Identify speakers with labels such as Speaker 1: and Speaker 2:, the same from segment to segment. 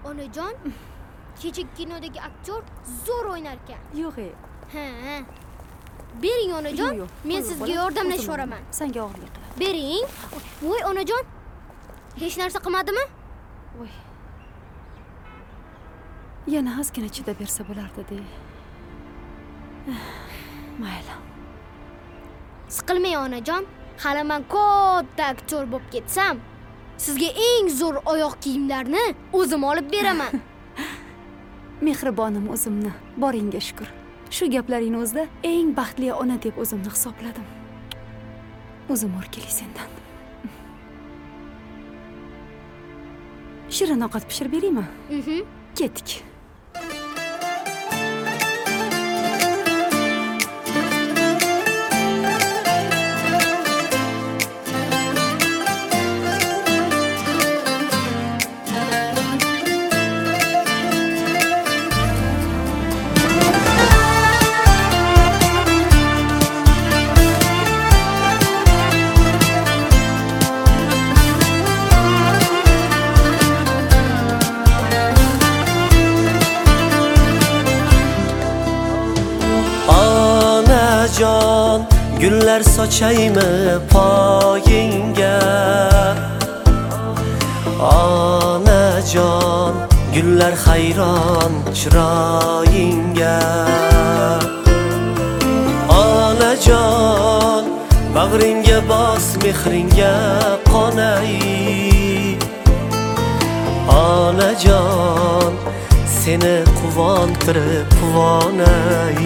Speaker 1: Onajon, kechagi kinodagi aktyor zo'r o'ynar ekan.
Speaker 2: Yo'q.
Speaker 1: Ha. Bering onajon, men sizga yordamlashib boraman.
Speaker 2: Senga og'irlik qiladi.
Speaker 1: Bering. Voy onajon. Hech narsa qilmadimi?
Speaker 2: Voy. Yana ozgina chidab bersa bo'lardi-da. Mayli.
Speaker 1: Siqilmang onajon. Hali men katta aktyor bo'lib ketsam, sizga eng zo'r oyoq kiyimlarni o'zim olib beraman.
Speaker 2: Mehribonim o'zimni, boringga shukr. Shu gaplaringni o'zida eng baxtli ona deb o'zimni hisobladim. O'zim o'rkili sendan. Shirin ovqat pishirib beraymi? Ketdik.
Speaker 3: Gullar sochaymi poyingga Onajon gullar hayron chiroyingga Onajon bag'ringga bos mehringga qonay Onajon seni quvontirib quvonay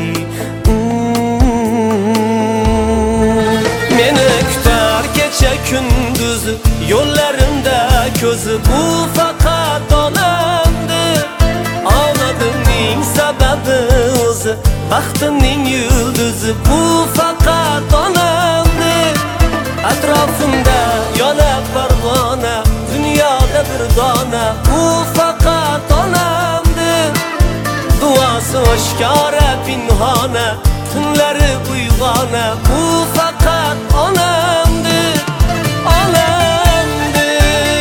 Speaker 3: Meni kutar kecha kunduz yo'llarimda ko'zi bu faqat onamdir Omadimning sababi o'zi baxtimning yulduzi bu faqat onamdir Atrofimda yonab parvona dunyoda bir dona bu faqat onamdir Duosi oshkora pinhona tunlari uyg'ona bu faqat onamdir onamdir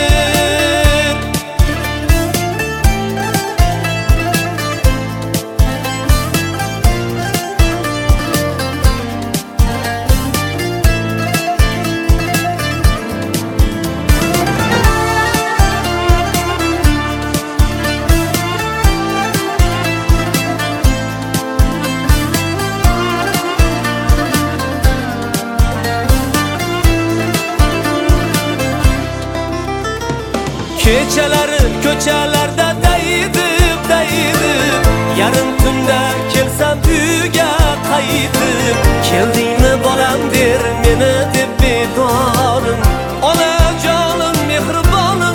Speaker 3: Kechalari ko'chalarda dayidib yarim tunda kelsam uyga qaytib keldingmi bolam der meni deb bedorim onajonim mehribonim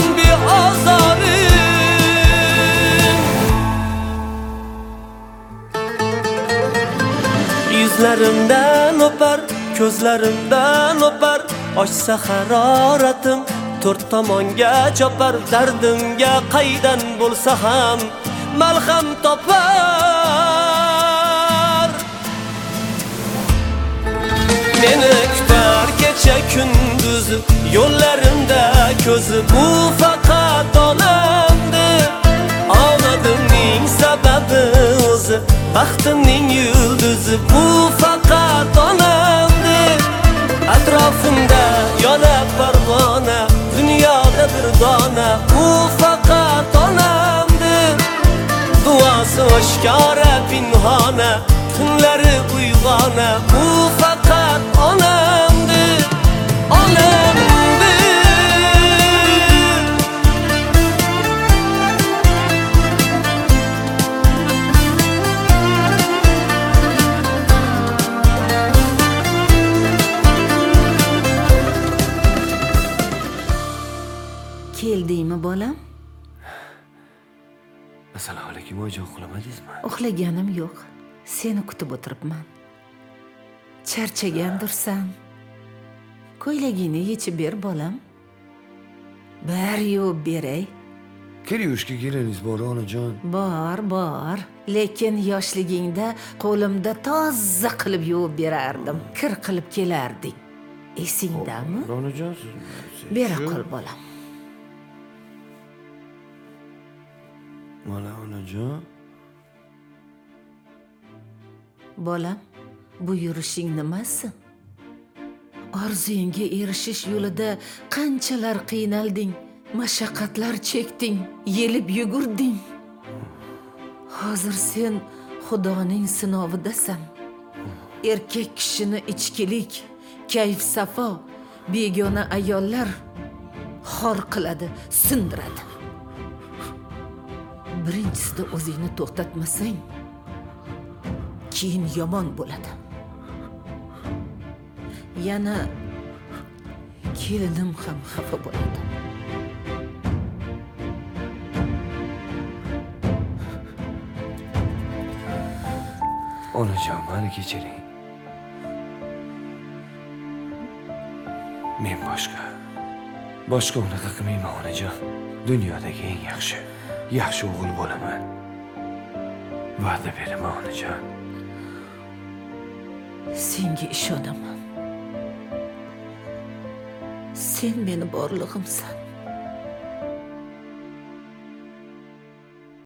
Speaker 3: beozorim yuzlarimdan o'par ko'zlarimdan o'par ochsa haroratim to'rt tomonga chopar dardimga qaydan bo'lsa ham malham topar Meni kutar kecha kunduz yo'llarimda ko'zi bu faqat onamdir Omadimning sababi o'zi baxtimning yulduzi bu faqat onamdir Atrofimda yonab parvona dunyoda bir dona bu faqat onamdir Duosi oshkora pinhona tunlari uyg'ona bu faqat onamdir onamdir
Speaker 4: Keldingmi bolam?
Speaker 3: Assalomu alaykum, oyijon, uxlamadingizmi?
Speaker 4: Uxlaganim yo'q. Seni kutib o'tiribman. Charchagandirsan. Ko'ylagingni yechib ber bolam. Bir yuvib beray.
Speaker 3: Kir-yuvishga kelaringiz bor onajon.
Speaker 4: Bor. Lekin yoshligingda qo'limda toza qilib yuvib berardim. Kir qilib kelardik. Esingdami?
Speaker 3: Onajon,
Speaker 4: Bera qol bolam.
Speaker 3: Mana onajon.
Speaker 4: Bolam, bu yurishing nimasi? Orzuyingga erishish yo'lida qanchalar qiynalding, mashaqqatlar chekding, yelib yugurding. Hozir sen Xudoning sinovidasan. Erkak kishini ichkilik, kayf safo, begona ayollar xor qiladi, sindiradi. Birinchisida o'zingni to'xtatmasang, keyin yomon bo'ladi. Yana kelinim ham xafa bo'ladi.
Speaker 3: Onajon, meni kechiring. Men boshqa unaqa qilmayman onajon. Dunyodagi eng yaxshi o'g'il bo'laman. Va'da beraman onajon.
Speaker 4: Senga ishonaman. Sen meni borlig'imsan.